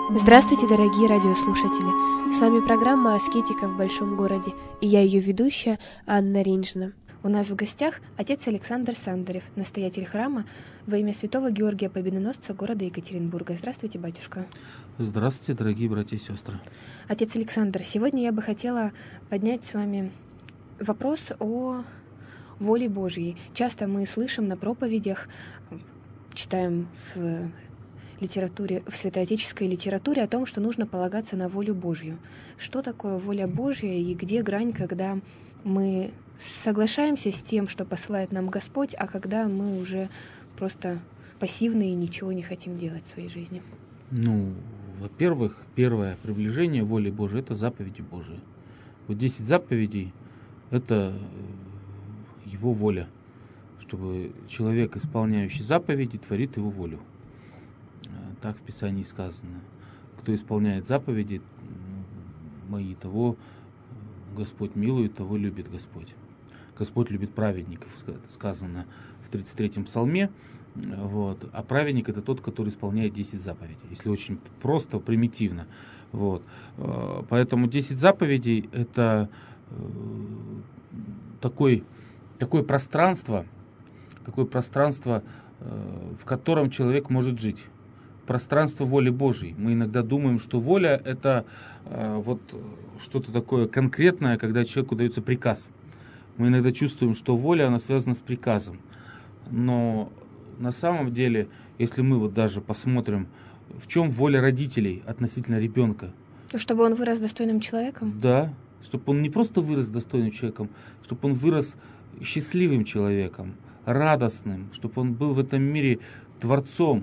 Здравствуйте, дорогие радиослушатели! С вами программа «Аскетика в большом городе», и я ее ведущая Анна Ринжина. У нас в гостях отец Александр Сандарев, настоятель храма во имя святого Георгия Победоносца города Екатеринбурга. Здравствуйте, батюшка! Здравствуйте, дорогие братья и сестры! Отец Александр, сегодня я бы хотела поднять с вами вопрос о воле Божьей. Часто мы слышим на проповедях, читаем в литературе, в святоотеческой литературе о том, что нужно полагаться на волю Божью. Что такое воля Божья и где грань, когда мы соглашаемся с тем, что посылает нам Господь, а когда мы уже просто пассивны и ничего не хотим делать в своей жизни? Во-первых, первое приближение воли Божией — это заповеди Божии. 10 заповедей — это Его воля, чтобы человек, исполняющий заповеди, творит Его волю. Так в Писании сказано. Кто исполняет заповеди мои, того Господь милует, того любит Господь. Господь любит праведников, сказано в 33-м псалме. А праведник — это тот, который исполняет 10 заповедей. Если очень просто, примитивно. Поэтому 10 заповедей — это такое пространство, в котором человек может жить. Пространство воли Божьей. Мы иногда думаем, что воля — это что-то такое конкретное, когда человеку дается приказ. Мы иногда чувствуем, что воля, она связана с приказом. Но на самом деле, если мы даже посмотрим, в чем воля родителей относительно ребенка. Чтобы он вырос достойным человеком? Да, чтобы он не просто вырос достойным человеком, чтобы он вырос счастливым человеком, радостным, чтобы он был в этом мире творцом.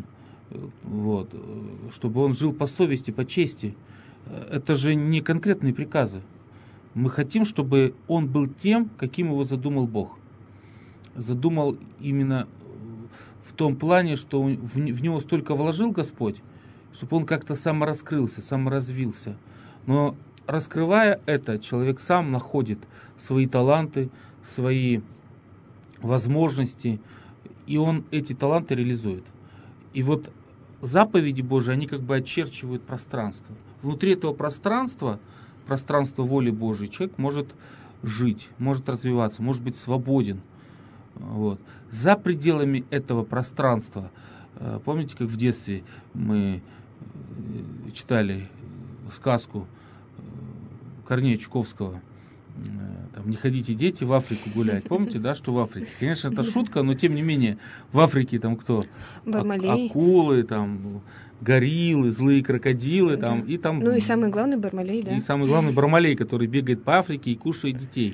Чтобы он жил по совести, по чести. Это же не конкретные приказы. Мы хотим, чтобы он был тем, каким его задумал Бог. Задумал именно в том плане, что в него столько вложил Господь, чтобы он как-то самораскрылся, саморазвился. Но раскрывая это, человек сам находит свои таланты, свои возможности, и он эти таланты реализует. И заповеди Божии, они как бы очерчивают пространство. Внутри этого пространства воли Божией, человек может жить, может развиваться, может быть свободен. За пределами этого пространства, помните, как в детстве мы читали сказку Корнея Чуковского, «Не ходите, дети, в Африку гулять». Помните, да, что в Африке? Конечно, это шутка, но тем не менее, в Африке там кто? Бармалей. Акулы, гориллы, злые крокодилы. Да. И самый главный Бармалей, да? И самый главный Бармалей, который бегает по Африке и кушает детей.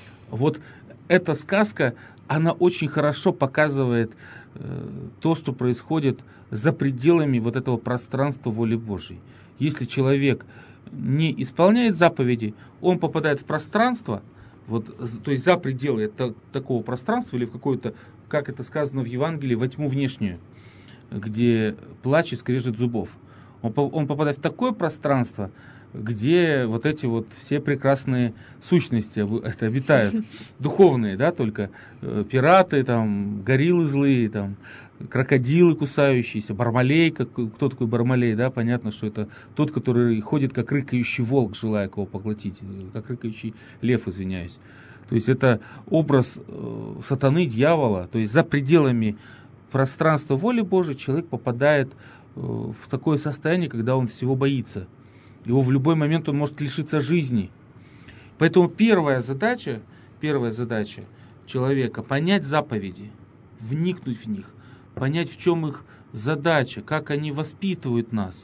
Эта сказка, она очень хорошо показывает то, что происходит за пределами этого пространства воли Божьей. Если человек не исполняет заповеди, он попадает в пространство, то есть за пределы такого пространства, или в какое-то, как это сказано в Евангелии, во тьму внешнюю, где плач и скрежет зубов. Он попадает в такое пространство, где эти все прекрасные сущности обитают, духовные, да, только пираты, гориллы злые, крокодилы кусающиеся, Бармалей. Кто такой Бармалей, да? Понятно, что это тот, который ходит как рыкающий волк, желая кого поглотить, как рыкающий лев, извиняюсь. То есть это образ сатаны, дьявола. То есть за пределами пространства воли Божией человек попадает в такое состояние, когда он всего боится. Его в любой момент он может лишиться жизни. Поэтому первая задача человека — понять заповеди, вникнуть в них, понять, в чем их задача, как они воспитывают нас.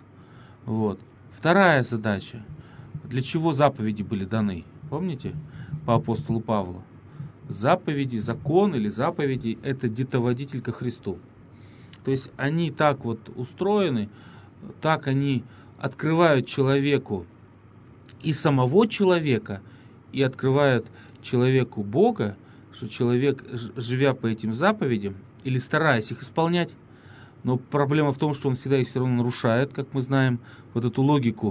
Вторая задача: для чего заповеди были даны? Помните по апостолу Павлу? Заповеди, закон или заповеди — это детоводитель ко Христу. То есть они так устроены, так они открывают человеку и самого человека, и открывают человеку Бога, что человек, живя по этим заповедям, или стараясь их исполнять, но проблема в том, что он всегда их все равно нарушает, как мы знаем, эту логику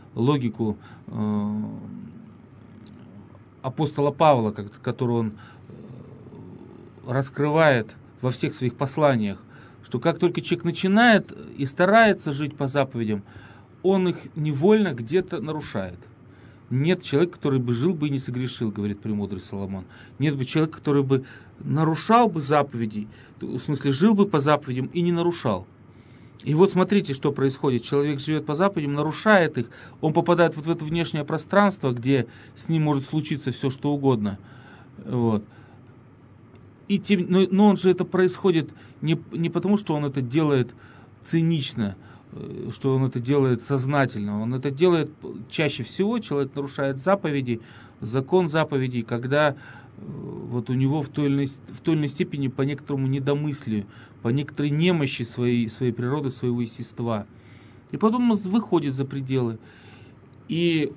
апостола Павла, которую он раскрывает во всех своих посланиях, что как только человек начинает и старается жить по заповедям, он их невольно где-то нарушает. Нет человека, который бы жил бы и не согрешил, говорит премудрый Соломон. Нет бы человека, который бы нарушал бы заповеди, в смысле жил бы по заповедям и не нарушал. И вот смотрите, что происходит. Человек живет по заповедям, нарушает их, он попадает вот в это внешнее пространство, где с ним может случиться все, что угодно. Вот. Но он же это происходит не потому, что он это делает цинично, что он это делает сознательно. Он это делает чаще всего, человек нарушает заповеди, закон заповедей, когда вот у него в той или иной степени по некоторому недомыслию, по некоторой немощи своей природы, своего естества. И потом он выходит за пределы. И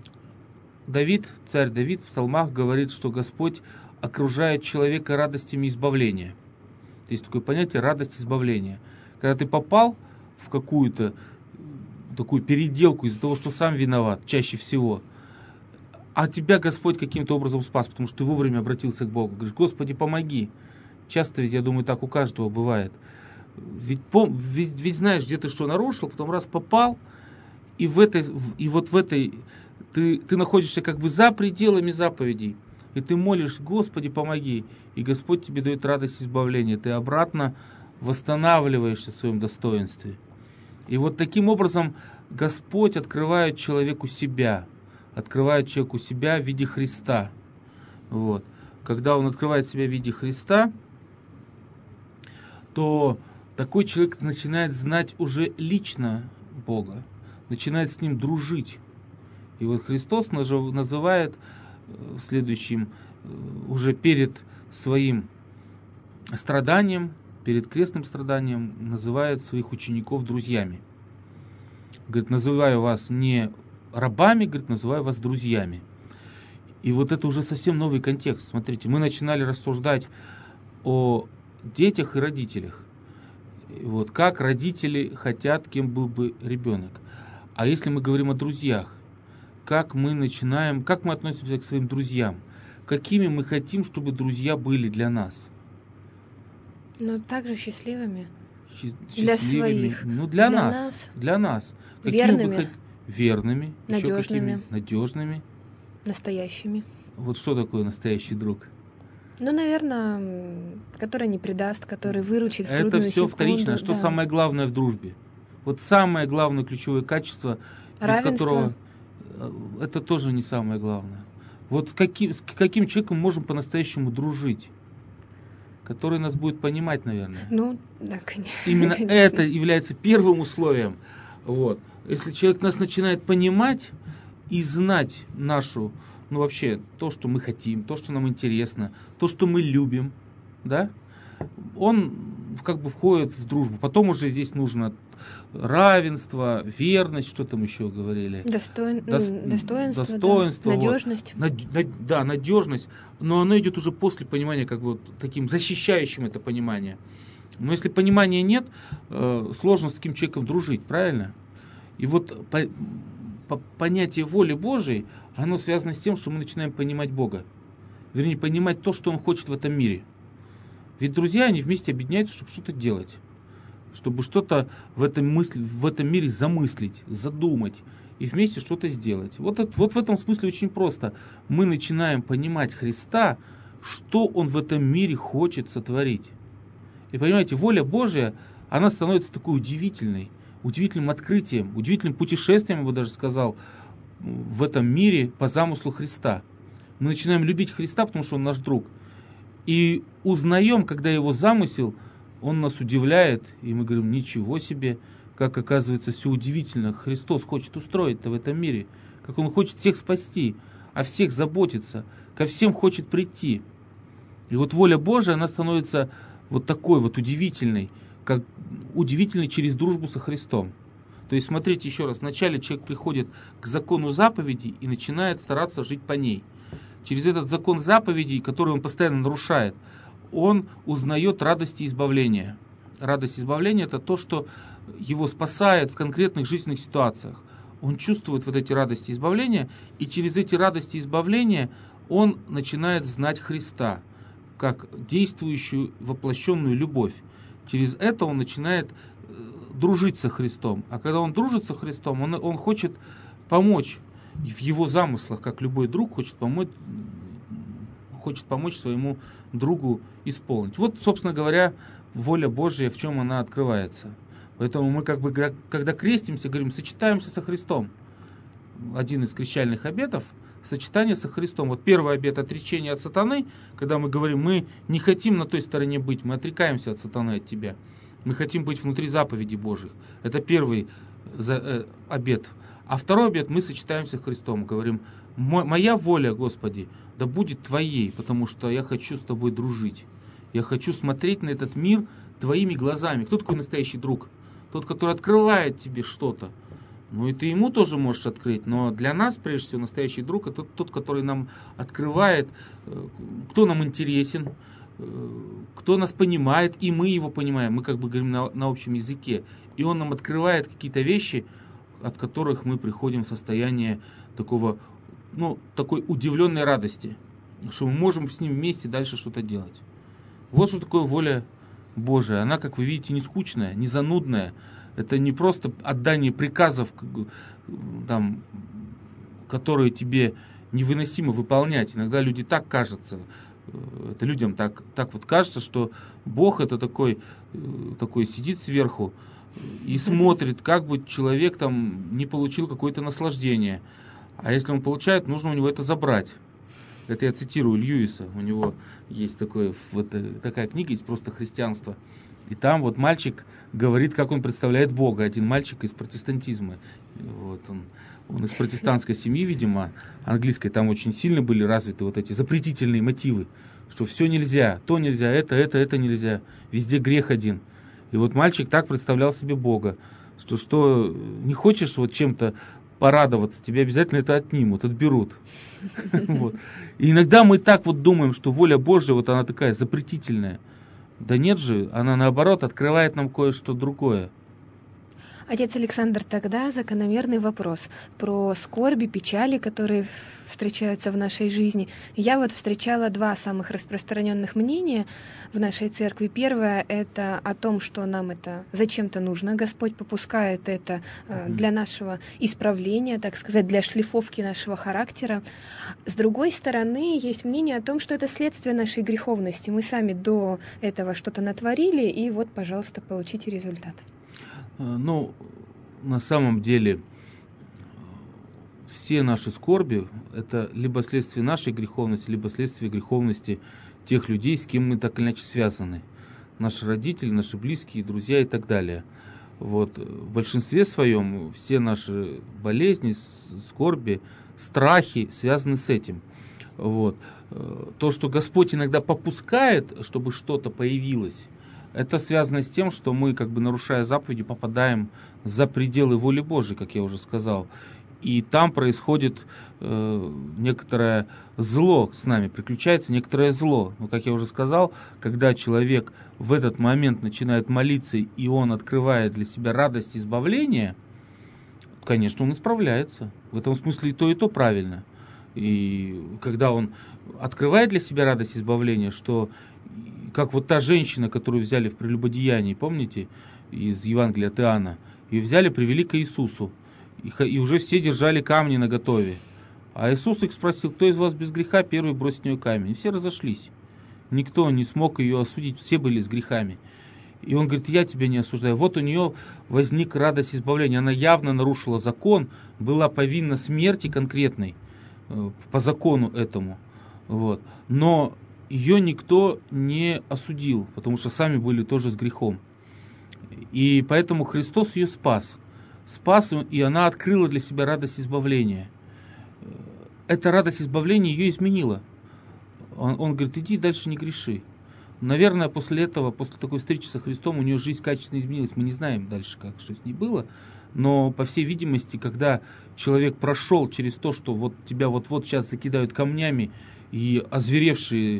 царь Давид в псалмах говорит, что Господь окружает человека радостями избавления. Есть такое понятие радость избавления. Когда ты попал в какую-то такую переделку из-за того, что сам виноват, чаще всего, а тебя Господь каким-то образом спас, потому что ты вовремя обратился к Богу. Говоришь: Господи, помоги. Часто ведь, я думаю, так у каждого бывает. Ведь знаешь, где ты что нарушил, потом раз попал, и вот в этой ты находишься как бы за пределами заповедей, и ты молишь: Господи, помоги. И Господь тебе дает радость избавления. Ты обратно восстанавливаешься в своем достоинстве. И вот таким образом Господь открывает человеку себя в виде Христа. Вот. Когда Он открывает себя в виде Христа, то такой человек начинает знать уже лично Бога, начинает с Ним дружить. И вот Христос называет в следующем, уже перед своим страданием, перед крестным страданием, называет своих учеников друзьями. Говорит: называю вас не рабами, говорит, называю вас друзьями. И вот это уже совсем новый контекст. Смотрите, мы начинали рассуждать о детях и родителях. И вот как родители хотят, кем был бы ребенок. А если мы говорим о друзьях, как мы относимся к своим друзьям? Какими мы хотим, чтобы друзья были для нас? Но также счастливыми. Для своих. Ну, для нас. Верными. Верными. Надежными. Настоящими. Вот что такое настоящий друг? Ну, наверное, который не предаст, который выручит в трудную секунду. Это все вторично. Что самое главное в дружбе? Вот самое главное ключевое качество, без которого... Это тоже не самое главное. Вот с каким человеком можем по-настоящему дружить? Который нас будет понимать, наверное. Ну, да, конечно. Именно конечно. это является первым условием. Вот. Если человек нас начинает понимать и знать нашу, вообще, то, что мы хотим, то, что нам интересно, то, что мы любим, да, он как бы входит в дружбу. Потом уже здесь нужно равенство, верность, что там еще говорили? Достоинство, надежность. Да, надежность. Но оно идет уже после понимания, как бы вот таким защищающим это понимание. Но если понимания нет, сложно с таким человеком дружить, правильно? И вот понятие воли Божией, оно связано с тем, что мы начинаем понимать Бога. Вернее, понимать то, что Он хочет в этом мире. Ведь друзья, они вместе объединяются, чтобы что-то делать. Чтобы что-то в этом мире замыслить, задумать и вместе что-то сделать. Вот в этом смысле очень просто. Мы начинаем понимать Христа, что Он в этом мире хочет сотворить. И понимаете, воля Божия, она становится такой удивительным открытием, удивительным путешествием, я бы даже сказал, в этом мире по замыслу Христа. Мы начинаем любить Христа, потому что Он наш друг. И узнаем, когда Его замысел, Он нас удивляет, и мы говорим: ничего себе, как оказывается все удивительно. Христос хочет устроить-то в этом мире, как Он хочет всех спасти, о всех заботиться, ко всем хочет прийти. И вот воля Божия, она становится вот такой вот удивительной, как удивительной через дружбу со Христом. То есть, смотрите еще раз, вначале человек приходит к закону заповедей и начинает стараться жить по ней. Через этот закон заповедей, который он постоянно нарушает, он узнает радость и избавление. Радость избавления – это то, что его спасает в конкретных жизненных ситуациях. Он чувствует вот эти радости избавления, и через эти радости избавления он начинает знать Христа, как действующую воплощенную любовь. Через это он начинает дружить со Христом. А когда он дружит со Христом, он хочет помочь в его замыслах, как любой друг хочет помочь своему другу исполнить. Вот, собственно говоря, воля Божья, в чем она открывается. Поэтому мы когда крестимся, говорим, сочетаемся со Христом. Один из крещальных обетов — сочетание со Христом. Вот первый обет — отречение от сатаны, когда мы говорим, мы не хотим на той стороне быть, мы отрекаемся от сатаны, от тебя. Мы хотим быть внутри заповедей Божьих. Это первый обет. А второй обет — мы сочетаемся с Христом. Говорим, моя воля, Господи, да будет Твоей, потому что я хочу с Тобой дружить. Я хочу смотреть на этот мир Твоими глазами. Кто такой настоящий друг? Тот, который открывает тебе что-то. Ну и ты ему тоже можешь открыть. Но для нас, прежде всего, настоящий друг — это тот, который нам открывает, кто нам интересен, кто нас понимает, и мы его понимаем. Мы говорим на общем языке. И он нам открывает какие-то вещи, от которых мы приходим в состояние такой удивленной радости, что мы можем с ним вместе дальше что-то делать. Вот что такое воля Божия. Она, как вы видите, не скучная, не занудная. Это не просто отдание приказов, которые тебе невыносимо выполнять. Иногда люди так кажется, это людям так вот кажется, что Бог это такой сидит сверху и смотрит, как бы человек не получил какое-то наслаждение. А если он получает, нужно у него это забрать. Это я цитирую Льюиса. У него есть такая книга, есть просто «Христианство». И там вот мальчик говорит, как он представляет Бога. Один мальчик из протестантизма. Вот он из протестантской семьи, видимо, английской. Там очень сильно были развиты вот эти запретительные мотивы. Что все нельзя, то нельзя, это нельзя. Везде грех один. И вот мальчик так представлял себе Бога. Что не хочешь вот чем-то порадоваться, тебе обязательно это отнимут, отберут. И иногда мы так вот думаем, что воля Божья, вот она такая запретительная. Да нет же, она наоборот открывает нам кое-что другое. Отец Александр, тогда закономерный вопрос про скорби, печали, которые встречаются в нашей жизни. Я вот встречала два самых распространенных мнения в нашей церкви. Первое — это о том, что нам это зачем-то нужно. Господь попускает это для нашего исправления, так сказать, для шлифовки нашего характера. С другой стороны, есть мнение о том, что это следствие нашей греховности. Мы сами до этого что-то натворили, и вот, пожалуйста, получите результат. Ну, на самом деле, все наши скорби – это либо следствие нашей греховности, либо следствие греховности тех людей, с кем мы так или иначе связаны. Наши родители, наши близкие, друзья и так далее. Вот. В большинстве своем все наши болезни, скорби, страхи связаны с этим. Вот. То, что Господь иногда попускает, чтобы что-то появилось, это связано с тем, что мы, нарушая заповеди, попадаем за пределы воли Божьей, как я уже сказал. И там происходит некоторое зло с нами, приключается некоторое зло. Но, как я уже сказал, когда человек в этот момент начинает молиться, и он открывает для себя радость избавления, конечно, он исправляется. В этом смысле и то правильно. И когда он открывает для себя радость избавления, что как вот та женщина, которую взяли в прелюбодеянии, помните, из Евангелия от Иоанна, ее взяли, привели к Иисусу, и уже все держали камни наготове. А Иисус их спросил, кто из вас без греха, первый бросит в нее камень. И все разошлись. Никто не смог ее осудить, все были с грехами. И он говорит, я тебя не осуждаю. Вот у нее возник радость избавления. Она явно нарушила закон, была повинна смерти конкретной, по закону этому. Вот. Но ее никто не осудил, потому что сами были тоже с грехом. И поэтому Христос ее спас. Спас, и она открыла для себя радость избавления. Эта радость избавления ее изменила. Он говорит, иди дальше не греши. Наверное, после этого, после такой встречи со Христом, у нее жизнь качественно изменилась. Мы не знаем дальше, что с ней было. Но, по всей видимости, когда человек прошел через то, что вот тебя вот сейчас закидают камнями, и озверевшие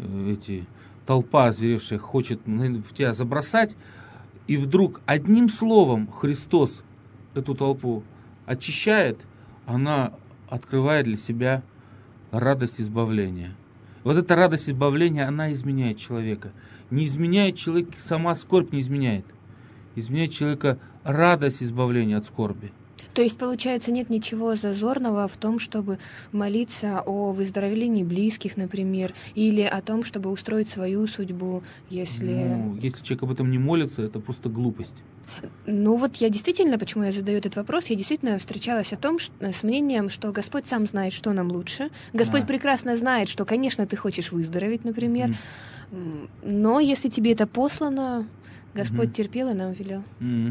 толпа озверевшая хочет тебя забросать, и вдруг одним словом Христос эту толпу очищает, она открывает для себя радость избавления. Вот эта радость избавления, она изменяет человека. Не изменяет человек, сама скорбь не изменяет. изменяет человека радость избавления от скорби. То есть, получается, нет ничего зазорного в том, чтобы молиться о выздоровлении близких, например, или о том, чтобы устроить свою судьбу, если... Если человек об этом не молится, это просто глупость. Вот я действительно, почему я задаю этот вопрос, я действительно встречалась с мнением, что Господь сам знает, что нам лучше. Господь прекрасно знает, что, конечно, ты хочешь выздороветь, например, но если тебе это послано, Господь терпел и нам велел.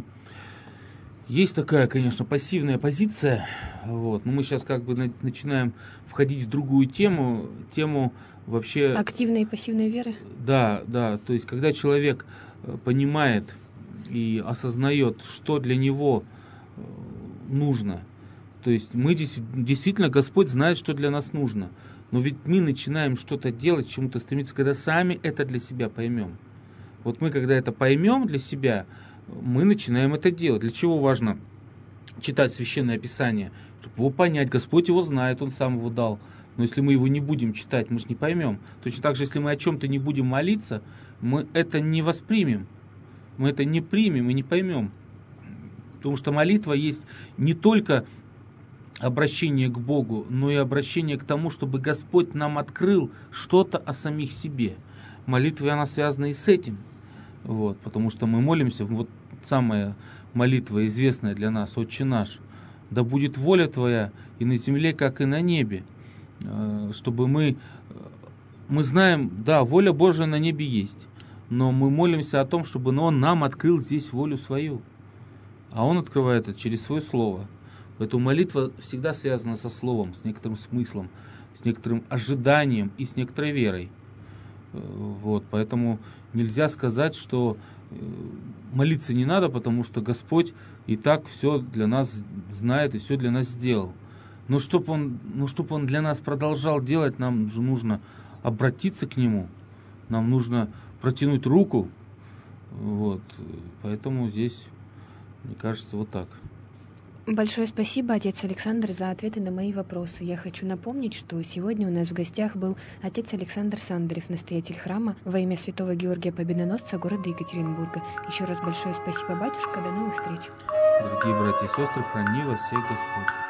Есть такая, конечно, пассивная позиция. Но мы сейчас начинаем входить в другую тему вообще... Активной и пассивной веры? Да. То есть, когда человек понимает и осознает, что для него нужно. То есть, мы действительно, Господь знает, что для нас нужно. Но ведь мы начинаем что-то делать, к чему-то стремиться, когда сами это для себя поймем. Мы, когда это поймем для себя, мы начинаем это делать. Для чего важно читать Священное Писание? Чтобы его понять. Господь его знает, Он сам его дал. Но если мы его не будем читать, мы же не поймем. Точно так же, если мы о чем-то не будем молиться, мы это не воспримем. Мы это не примем и не поймем. Потому что молитва есть не только обращение к Богу, но и обращение к тому, чтобы Господь нам открыл что-то о самих себе. Молитва, она связана и с этим. Потому что мы молимся, самая молитва известная для нас, «Отче наш, да будет воля Твоя и на земле, как и на небе». Чтобы мы знаем, да, воля Божия на небе есть, но мы молимся о том, чтобы Он нам открыл здесь волю свою. А Он открывает это через Свое Слово. Поэтому молитва всегда связана со Словом, с некоторым смыслом, с некоторым ожиданием и с некоторой верой. Поэтому нельзя сказать, что молиться не надо, потому что Господь и так все для нас знает и все для нас сделал. Но чтобы Он для нас продолжал делать, нам же нужно обратиться к Нему, нам нужно протянуть руку. Поэтому здесь, мне кажется, так. Большое спасибо, отец Александр, за ответы на мои вопросы. Я хочу напомнить, что сегодня у нас в гостях был отец Александр Сандарев, настоятель храма во имя святого Георгия Победоносца города Екатеринбурга. Еще раз большое спасибо, батюшка. До новых встреч. Дорогие братья и сестры, храни вас всех Господь.